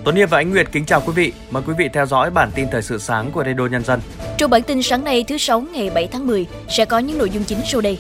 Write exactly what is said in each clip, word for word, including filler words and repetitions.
Tuấn Hiệp và Ánh Nguyệt kính chào quý vị. Mời quý vị theo dõi bản tin thời sự sáng của Radio Nhân dân. Trong bản tin sáng nay thứ Sáu ngày bảy tháng mười sẽ có những nội dung chính sau đây.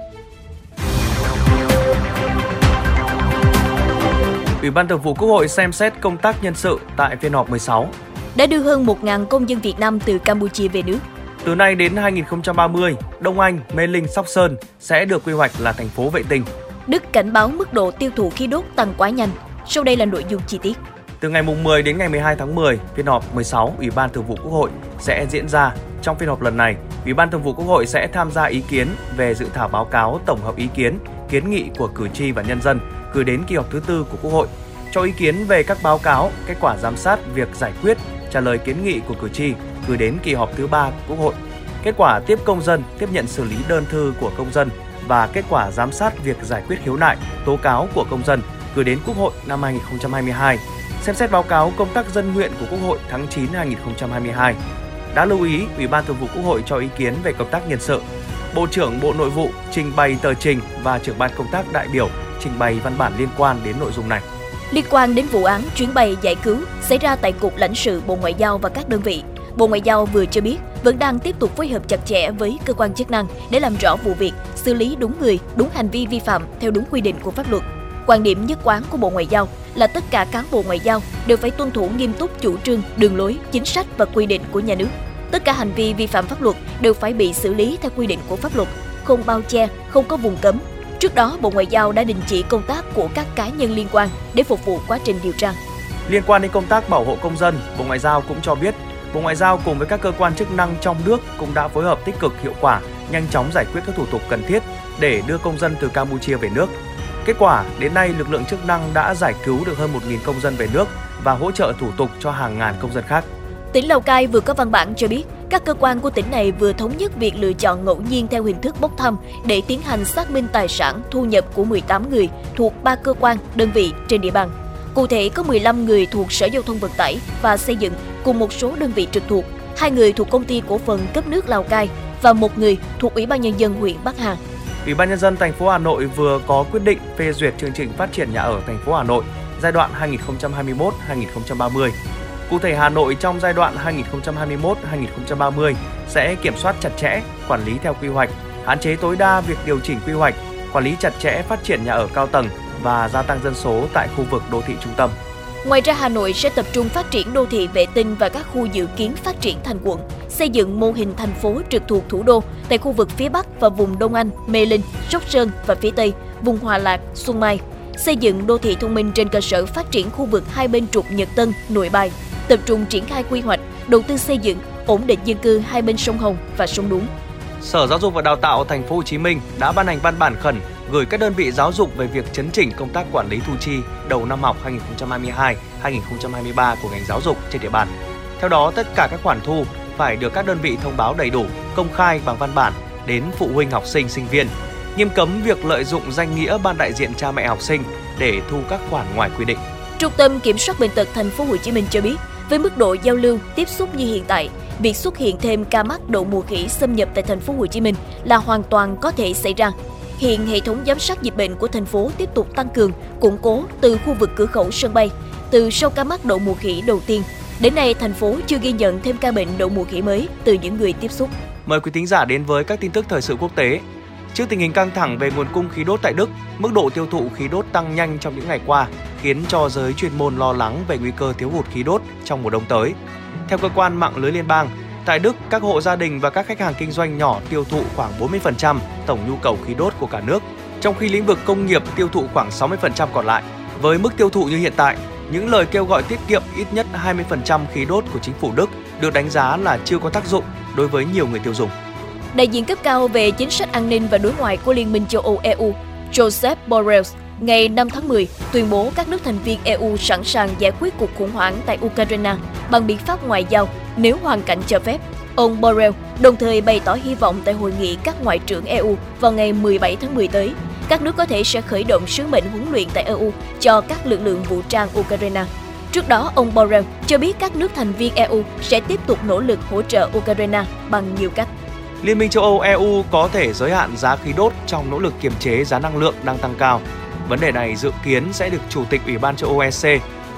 Ủy ban Thường vụ Quốc hội xem xét công tác nhân sự tại phiên họp mười sáu. Đã đưa hơn một nghìn công dân Việt Nam từ Campuchia về nước. Từ nay đến hai nghìn không trăm ba mươi, Đông Anh, Mê Linh, Sóc Sơn sẽ được quy hoạch là thành phố vệ tinh. Đức cảnh báo mức độ tiêu thụ khí đốt tăng quá nhanh. Sau đây là nội dung chi tiết. Từ ngày mười đến ngày mười hai tháng mười, phiên họp mười sáu Ủy ban Thường vụ Quốc hội sẽ diễn ra. Trong phiên họp lần này, Ủy ban Thường vụ Quốc hội sẽ tham gia ý kiến về dự thảo báo cáo tổng hợp ý kiến, kiến nghị của cử tri và nhân dân gửi đến kỳ họp thứ tư của Quốc hội, cho ý kiến về các báo cáo, kết quả giám sát việc giải quyết, trả lời kiến nghị của cử tri gửi đến kỳ họp thứ ba của Quốc hội, kết quả tiếp công dân, tiếp nhận xử lý đơn thư của công dân và kết quả giám sát việc giải quyết khiếu nại, tố cáo của công dân gửi đến Quốc hội năm hai nghìn không trăm hai mươi hai, xem xét báo cáo công tác dân nguyện của Quốc hội tháng chín năm hai nghìn không trăm hai mươi hai. Đã lưu ý, Ủy ban Thường vụ Quốc hội cho ý kiến về công tác nhân sự. Bộ trưởng Bộ Nội vụ trình bày tờ trình và trưởng ban công tác đại biểu trình bày văn bản liên quan đến nội dung này. Liên quan đến vụ án chuyến bay giải cứu xảy ra tại Cục Lãnh sự Bộ Ngoại giao và các đơn vị, Bộ Ngoại giao vừa cho biết vẫn đang tiếp tục phối hợp chặt chẽ với cơ quan chức năng để làm rõ vụ việc, xử lý đúng người, đúng hành vi vi phạm theo đúng quy định của pháp luật. Quan điểm nhất quán của Bộ Ngoại giao là tất cả cán bộ ngoại giao đều phải tuân thủ nghiêm túc chủ trương, đường lối, chính sách và quy định của nhà nước. Tất cả hành vi vi phạm pháp luật đều phải bị xử lý theo quy định của pháp luật, không bao che, không có vùng cấm. Trước đó, Bộ Ngoại giao đã đình chỉ công tác của các cá nhân liên quan để phục vụ quá trình điều tra. Liên quan đến công tác bảo hộ công dân, Bộ Ngoại giao cũng cho biết, Bộ Ngoại giao cùng với các cơ quan chức năng trong nước cũng đã phối hợp tích cực, hiệu quả, nhanh chóng giải quyết các thủ tục cần thiết để đưa công dân từ Campuchia về nước. Kết quả, đến nay lực lượng chức năng đã giải cứu được hơn một nghìn công dân về nước và hỗ trợ thủ tục cho hàng ngàn công dân khác. Tỉnh Lào Cai vừa có văn bản cho biết, các cơ quan của tỉnh này vừa thống nhất việc lựa chọn ngẫu nhiên theo hình thức bốc thăm để tiến hành xác minh tài sản thu nhập của mười tám người thuộc ba cơ quan, đơn vị trên địa bàn. Cụ thể có mười lăm người thuộc Sở Giao thông Vận tải và Xây dựng cùng một số đơn vị trực thuộc, hai người thuộc Công ty Cổ phần Cấp nước Lào Cai và một người thuộc Ủy ban Nhân dân huyện Bắc Hà. Ủy ban Nhân dân thành phố Hà Nội vừa có quyết định phê duyệt chương trình phát triển nhà ở thành phố Hà Nội giai đoạn hai nghìn không trăm hai mươi mốt đến hai nghìn không trăm ba mươi. Cụ thể, Hà Nội trong giai đoạn hai nghìn không trăm hai mươi mốt đến hai nghìn không trăm ba mươi sẽ kiểm soát chặt chẽ, quản lý theo quy hoạch, hạn chế tối đa việc điều chỉnh quy hoạch, quản lý chặt chẽ phát triển nhà ở cao tầng và gia tăng dân số tại khu vực đô thị trung tâm. Ngoài ra, Hà Nội sẽ tập trung phát triển đô thị vệ tinh và các khu dự kiến phát triển thành quận, xây dựng mô hình thành phố trực thuộc thủ đô tại khu vực phía Bắc và vùng Đông Anh, Mê Linh, Sóc Sơn và phía Tây, vùng Hòa Lạc, Xuân Mai. Xây dựng đô thị thông minh trên cơ sở phát triển khu vực hai bên trục Nhật Tân, Nội Bài, tập trung triển khai quy hoạch, đầu tư xây dựng, ổn định dân cư hai bên sông Hồng và sông Đuống. Sở Giáo dục và Đào tạo Thành phố Hồ Chí Minh đã ban hành văn bản khẩn gửi các đơn vị giáo dục về việc chấn chỉnh công tác quản lý thu chi đầu năm học hai nghìn không trăm hai mươi hai hai nghìn không trăm hai mươi ba của ngành giáo dục trên địa bàn. Theo đó, tất cả các khoản thu phải được các đơn vị thông báo đầy đủ, công khai bằng văn bản đến phụ huynh học sinh, sinh viên, nghiêm cấm việc lợi dụng danh nghĩa ban đại diện cha mẹ học sinh để thu các khoản ngoài quy định. Trung tâm Kiểm soát bệnh tật Thành phố Hồ Chí Minh cho biết, với mức độ giao lưu, tiếp xúc như hiện tại, việc xuất hiện thêm ca mắc đậu mùa khỉ xâm nhập tại Thành phố Hồ Chí Minh là hoàn toàn có thể xảy ra. Hiện hệ thống giám sát dịch bệnh của thành phố tiếp tục tăng cường, củng cố từ khu vực cửa khẩu sân bay. Từ sau ca mắc đậu mùa khỉ đầu tiên, đến nay thành phố chưa ghi nhận thêm ca bệnh đậu mùa khỉ mới từ những người tiếp xúc. Mời quý thính giả đến với các tin tức thời sự quốc tế. Trước tình hình căng thẳng về nguồn cung khí đốt tại Đức, mức độ tiêu thụ khí đốt tăng nhanh trong những ngày qua, khiến cho giới chuyên môn lo lắng về nguy cơ thiếu hụt khí đốt trong mùa đông tới. Theo cơ quan mạng lưới liên bang, tại Đức, các hộ gia đình và các khách hàng kinh doanh nhỏ tiêu thụ khoảng bốn mươi phần trăm tổng nhu cầu khí đốt của cả nước, trong khi lĩnh vực công nghiệp tiêu thụ khoảng sáu mươi phần trăm còn lại. Với mức tiêu thụ như hiện tại, những lời kêu gọi tiết kiệm ít nhất hai mươi phần trăm khí đốt của chính phủ Đức được đánh giá là chưa có tác dụng đối với nhiều người tiêu dùng. Đại diện cấp cao về chính sách an ninh và đối ngoại của Liên minh châu Âu E U, Josep Borrell, ngày năm tháng mười tuyên bố các nước thành viên E U sẵn sàng giải quyết cuộc khủng hoảng tại Ukraine bằng biện pháp ngoại giao nếu hoàn cảnh cho phép. Ông Borrell đồng thời bày tỏ hy vọng tại hội nghị các ngoại trưởng E U vào ngày mười bảy tháng mười tới, các nước có thể sẽ khởi động sứ mệnh huấn luyện tại E U cho các lực lượng vũ trang Ukraine. Trước đó, ông Borrell cho biết các nước thành viên E U sẽ tiếp tục nỗ lực hỗ trợ Ukraine bằng nhiều cách. Liên minh châu Âu E U có thể giới hạn giá khí đốt trong nỗ lực kiềm chế giá năng lượng đang tăng cao. Vấn đề này dự kiến sẽ được Chủ tịch Ủy ban châu Âu E C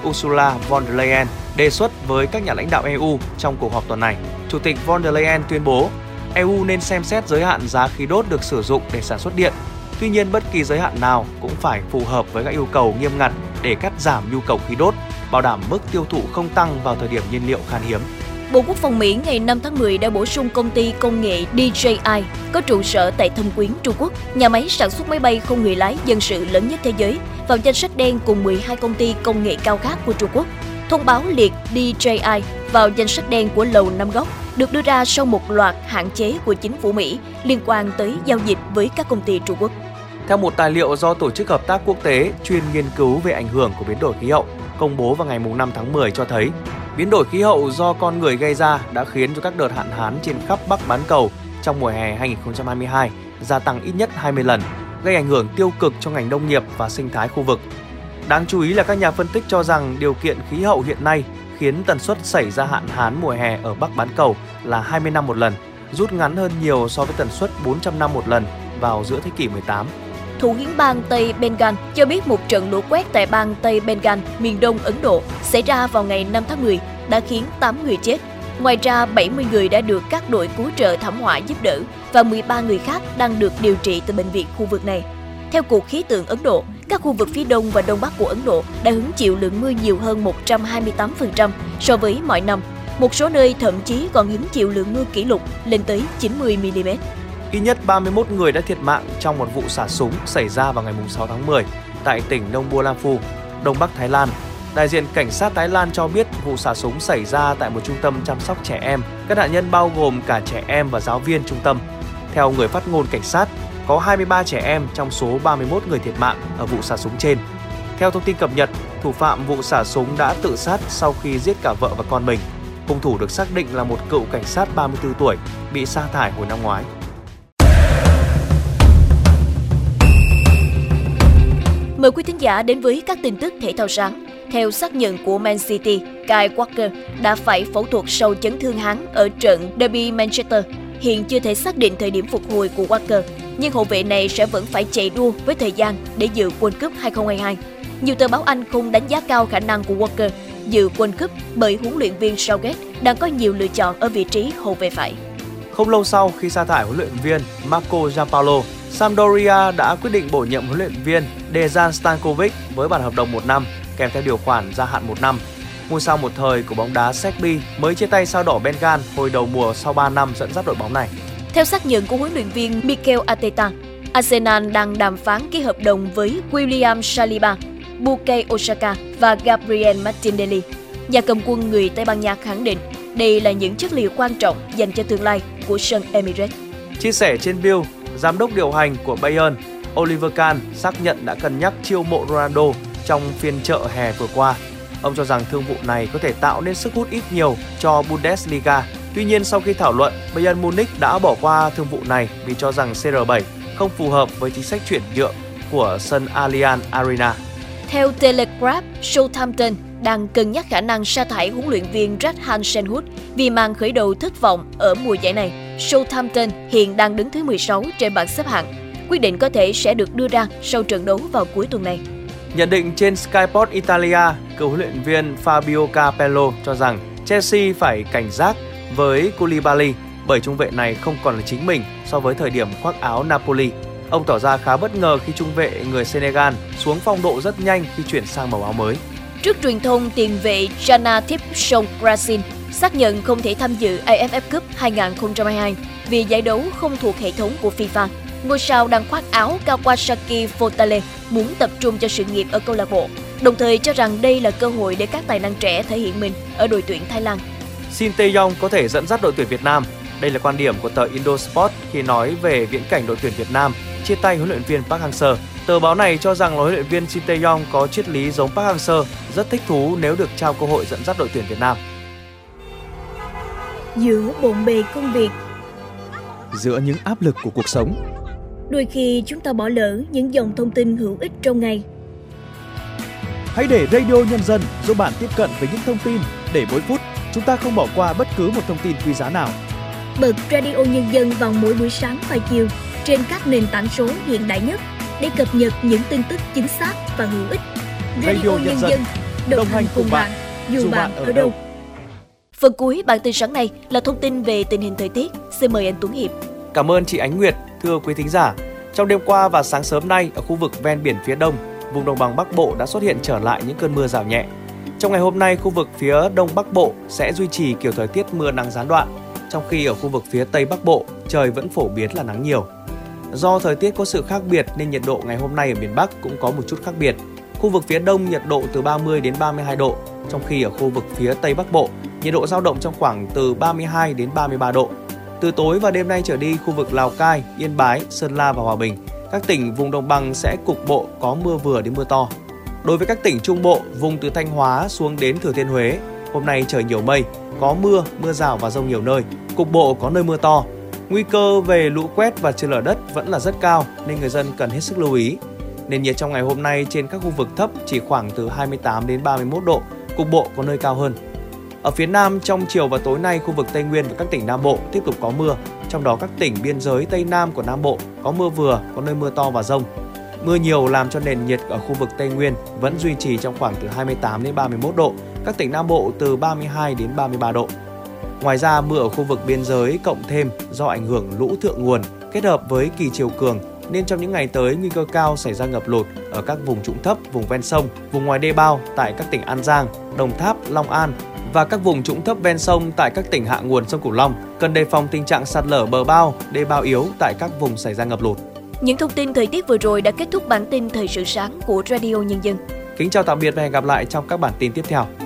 Ursula von der Leyen đề xuất với các nhà lãnh đạo e u trong cuộc họp tuần này. Chủ tịch von der Leyen tuyên bố e u nên xem xét giới hạn giá khí đốt được sử dụng để sản xuất điện. Tuy nhiên, bất kỳ giới hạn nào cũng phải phù hợp với các yêu cầu nghiêm ngặt để cắt giảm nhu cầu khí đốt, bảo đảm mức tiêu thụ không tăng vào thời điểm nhiên liệu khan hiếm. Bộ Quốc phòng Mỹ ngày năm tháng mười đã bổ sung công ty công nghệ D J I có trụ sở tại Thâm Quyến, Trung Quốc, nhà máy sản xuất máy bay không người lái dân sự lớn nhất thế giới, vào danh sách đen cùng mười hai công ty công nghệ cao khác của Trung Quốc. Thông báo liệt D J I vào danh sách đen của Lầu Năm Góc được đưa ra sau một loạt hạn chế của chính phủ Mỹ liên quan tới giao dịch với các công ty Trung Quốc. Theo một tài liệu do Tổ chức Hợp tác Quốc tế chuyên nghiên cứu về ảnh hưởng của biến đổi khí hậu công bố vào ngày năm tháng mười cho thấy, biến đổi khí hậu do con người gây ra đã khiến cho các đợt hạn hán trên khắp Bắc bán cầu trong mùa hè hai không hai hai gia tăng ít nhất hai mươi lần, gây ảnh hưởng tiêu cực cho ngành nông nghiệp và sinh thái khu vực. Đáng chú ý là các nhà phân tích cho rằng điều kiện khí hậu hiện nay khiến tần suất xảy ra hạn hán mùa hè ở Bắc bán cầu là hai mươi năm một lần, rút ngắn hơn nhiều so với tần suất bốn trăm năm một lần vào giữa thế kỷ mười tám. Thủ hiến bang Tây Bengal cho biết một trận lũ quét tại bang Tây Bengal, miền đông Ấn Độ, xảy ra vào ngày năm tháng mười đã khiến tám người chết. Ngoài ra, bảy mươi người đã được các đội cứu trợ thảm họa giúp đỡ và mười ba người khác đang được điều trị tại bệnh viện khu vực này. Theo Cục Khí tượng Ấn Độ, các khu vực phía đông và đông bắc của Ấn Độ đã hứng chịu lượng mưa nhiều hơn một trăm hai mươi tám phần trăm so với mọi năm. Một số nơi thậm chí còn hứng chịu lượng mưa kỷ lục lên tới chín mươi mi li mét. Ít nhất ba mươi mốt người đã thiệt mạng trong một vụ xả súng xảy ra vào ngày sáu tháng mười tại tỉnh Nong Bualamphu, Đông Bắc Thái Lan. Đại diện cảnh sát Thái Lan cho biết vụ xả súng xảy ra tại một trung tâm chăm sóc trẻ em. Các nạn nhân bao gồm cả trẻ em và giáo viên trung tâm. Theo người phát ngôn cảnh sát, có hai mươi ba trẻ em trong số ba mươi mốt người thiệt mạng ở vụ xả súng trên. Theo thông tin cập nhật, thủ phạm vụ xả súng đã tự sát sau khi giết cả vợ và con mình. Hung thủ được xác định là một cựu cảnh sát ba mươi tư tuổi, bị sa thải hồi năm ngoái. Mời quý thính giả đến với các tin tức thể thao sáng. Theo xác nhận của Man City, Kyle Walker đã phải phẫu thuật sau chấn thương háng ở trận Derby Manchester. Hiện chưa thể xác định thời điểm phục hồi của Walker, nhưng hậu vệ này sẽ vẫn phải chạy đua với thời gian để dự World Cup hai không hai hai. Nhiều tờ báo Anh không đánh giá cao khả năng của Walker dự World Cup bởi huấn luyện viên Southgate đang có nhiều lựa chọn ở vị trí hậu vệ phải. Không lâu sau khi sa thải huấn luyện viên Marco Giampaolo, Sampdoria đã quyết định bổ nhiệm huấn luyện viên Dejan Stankovic với bản hợp đồng một năm, kèm theo điều khoản gia hạn một năm. Ngôi sao một thời của bóng đá Serbia mới chia tay sao đỏ Bengal hồi đầu mùa sau ba năm dẫn dắt đội bóng này. Theo xác nhận của huấn luyện viên Mikel Arteta, Arsenal đang đàm phán ký hợp đồng với William Saliba, Bukayo Saka và Gabriel Martinelli. Nhà cầm quân người Tây Ban Nha khẳng định đây là những chất liệu quan trọng dành cho tương lai của sân Emirates. Chia sẻ trên Bill, giám đốc điều hành của Bayern, Oliver Kahn xác nhận đã cân nhắc chiêu mộ Ronaldo trong phiên chợ hè vừa qua. Ông cho rằng thương vụ này có thể tạo nên sức hút ít nhiều cho Bundesliga. Tuy nhiên, sau khi thảo luận, Bayern Munich đã bỏ qua thương vụ này vì cho rằng C R bảy không phù hợp với chính sách chuyển nhượng của sân Allianz Arena. Theo Telegraph, Southampton đang cân nhắc khả năng sa thải huấn luyện viên Red Hansenhuth vì màn khởi đầu thất vọng ở mùa giải này. Southampton hiện đang đứng thứ mười sáu trên bảng xếp hạng. Quyết định có thể sẽ được đưa ra sau trận đấu vào cuối tuần này. Nhận định trên Sky Sport Italia, cựu huấn luyện viên Fabio Capello cho rằng Chelsea phải cảnh giác với Koulibaly bởi trung vệ này không còn là chính mình so với thời điểm khoác áo Napoli. Ông tỏ ra khá bất ngờ khi trung vệ người Senegal xuống phong độ rất nhanh khi chuyển sang màu áo mới. Trước truyền thông, tiền vệ Jana Tipsong-Krasin xác nhận không thể tham dự A F F Cup hai không hai hai vì giải đấu không thuộc hệ thống của FIFA. Ngôi sao đang khoác áo Kawasaki Frontale muốn tập trung cho sự nghiệp ở câu lạc bộ, đồng thời cho rằng đây là cơ hội để các tài năng trẻ thể hiện mình ở đội tuyển Thái Lan. Shin Tae-yong có thể dẫn dắt đội tuyển Việt Nam. Đây là quan điểm của tờ Indosport khi nói về viễn cảnh đội tuyển Việt Nam chia tay huấn luyện viên Park Hang-seo. Tờ báo này cho rằng huấn luyện viên Shin Tae-yong có triết lý giống Park Hang-seo, rất thích thú nếu được trao cơ hội dẫn dắt đội tuyển Việt Nam. Giữa bộn bề công việc, giữa những áp lực của cuộc sống, đôi khi chúng ta bỏ lỡ những dòng thông tin hữu ích trong ngày. Hãy để Radio Nhân dân giúp bạn tiếp cận với những thông tin để mỗi phút chúng ta không bỏ qua bất cứ một thông tin quý giá nào. Bật Radio Nhân dân vào mỗi buổi sáng và chiều trên các nền tảng số hiện đại nhất để cập nhật những tin tức chính xác và hữu ích. Radio, Radio Nhân, Nhân dân, đồng hành cùng bạn, dù bạn ở đâu. Phần cuối bản tin sáng nay là thông tin về tình hình thời tiết. Xin mời anh Tuấn Hiệp. Cảm ơn chị Ánh Nguyệt. Thưa quý thính giả, trong đêm qua và sáng sớm nay ở khu vực ven biển phía đông, vùng đồng bằng Bắc Bộ đã xuất hiện trở lại những cơn mưa rào nhẹ. Trong ngày hôm nay, khu vực phía đông Bắc Bộ sẽ duy trì kiểu thời tiết mưa nắng gián đoạn, trong khi ở khu vực phía tây Bắc Bộ trời vẫn phổ biến là nắng nhiều. Do thời tiết có sự khác biệt nên nhiệt độ ngày hôm nay ở miền Bắc cũng có một chút khác biệt. Khu vực phía đông nhiệt độ từ ba mươi đến ba mươi hai độ, trong khi ở khu vực phía tây Bắc Bộ nhiệt độ dao động trong khoảng từ ba mươi hai đến ba mươi ba độ. Từ tối và đêm nay trở đi, khu vực Lào Cai, Yên Bái, Sơn La và Hòa Bình, các tỉnh vùng đồng bằng sẽ cục bộ có mưa vừa đến mưa to. Đối với các tỉnh Trung Bộ, vùng từ Thanh Hóa xuống đến Thừa Thiên Huế, hôm nay trời nhiều mây, có mưa, mưa rào và dông nhiều nơi, cục bộ có nơi mưa to. Nguy cơ về lũ quét và trượt lở đất vẫn là rất cao nên người dân cần hết sức lưu ý. Nền nhiệt trong ngày hôm nay trên các khu vực thấp chỉ khoảng từ hai mươi tám đến ba mươi mốt độ, cục bộ có nơi cao hơn. Ở phía Nam, trong chiều và tối nay, khu vực Tây Nguyên và các tỉnh Nam Bộ tiếp tục có mưa, trong đó các tỉnh biên giới Tây Nam của Nam Bộ có mưa vừa, có nơi mưa to và dông. Mưa nhiều làm cho nền nhiệt ở khu vực Tây Nguyên vẫn duy trì trong khoảng từ hai mươi tám đến ba mươi mốt độ, các tỉnh Nam Bộ từ ba mươi hai đến ba mươi ba độ. Ngoài ra, mưa ở khu vực biên giới cộng thêm do ảnh hưởng lũ thượng nguồn kết hợp với kỳ chiều cường nên trong những ngày tới nguy cơ cao xảy ra ngập lụt ở các vùng trũng thấp, vùng ven sông, vùng ngoài đê bao tại các tỉnh An Giang, Đồng Tháp, Long An và các vùng trũng thấp ven sông tại các tỉnh hạ nguồn sông Cửu Long cần đề phòng tình trạng sạt lở bờ bao, đê bao yếu tại các vùng xảy ra ngập lụt. Những thông tin thời tiết vừa rồi đã kết thúc bản tin Thời sự sáng của Radio Nhân dân. Kính chào tạm biệt và hẹn gặp lại trong các bản tin tiếp theo.